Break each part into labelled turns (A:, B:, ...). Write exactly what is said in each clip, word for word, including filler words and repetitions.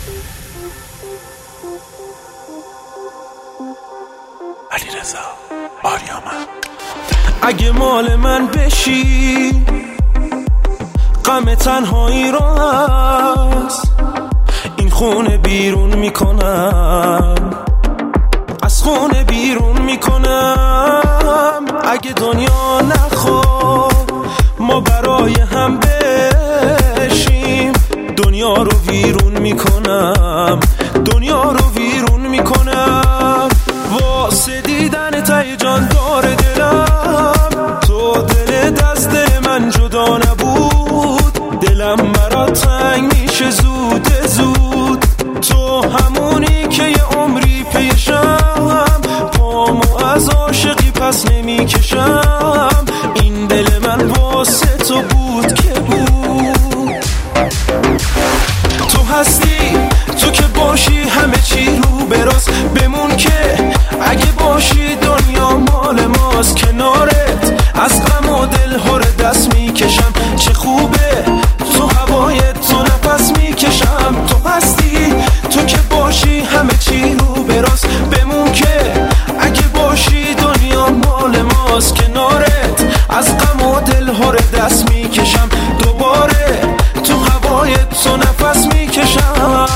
A: علیرضا آریامن.
B: اگه مال من بشی غم تنهایی رو هست این خونه بیرون میکنم، از خونه بیرون میکنم. اگه دنیا نخواد ما برای هم بشیم دنیا رو ویرون میکنم، دنیا رو ویرون میکنم. واسه دیدن ته جان داره دلم، تو دلت از دل من جدا نبود، دلم برات تنگ میشه زود زود. تو همونی که یه عمری پیشم، پامو از عاشقی پس نمیکشم. این دل من واسه تو بود که بود. تو هستی، تو که باشی همه چی رو براست. بمون که اگه باشی دنیا مال ماست. کنارت از غم و دل ها رو دست میکشم. چه خوبه تو هوای تو نفس میکشم. تو هستی، تو که باشی همه چی رو براست. بمون که اگه باشی دنیا مال ماست. کنارت از غم و دل ها رو دست میکشم. دوباره تو هوای تو نفس میکشم.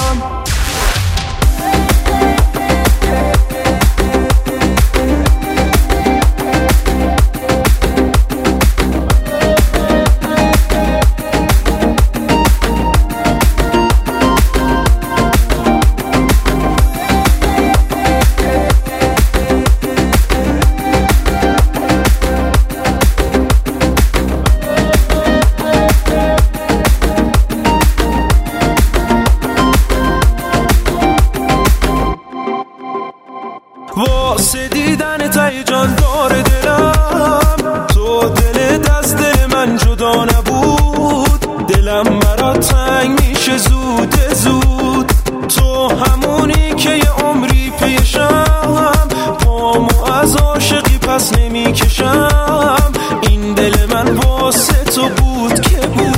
B: واسه دیدن ته جان داره دلم، تو دلت از دل من جدا نبود، دلم برات تنگ میشه زود زود. تو همونی که یه عمری پیشم، پامو از عاشقی پس نمیکشم. این دل من واسه تو بود که بود.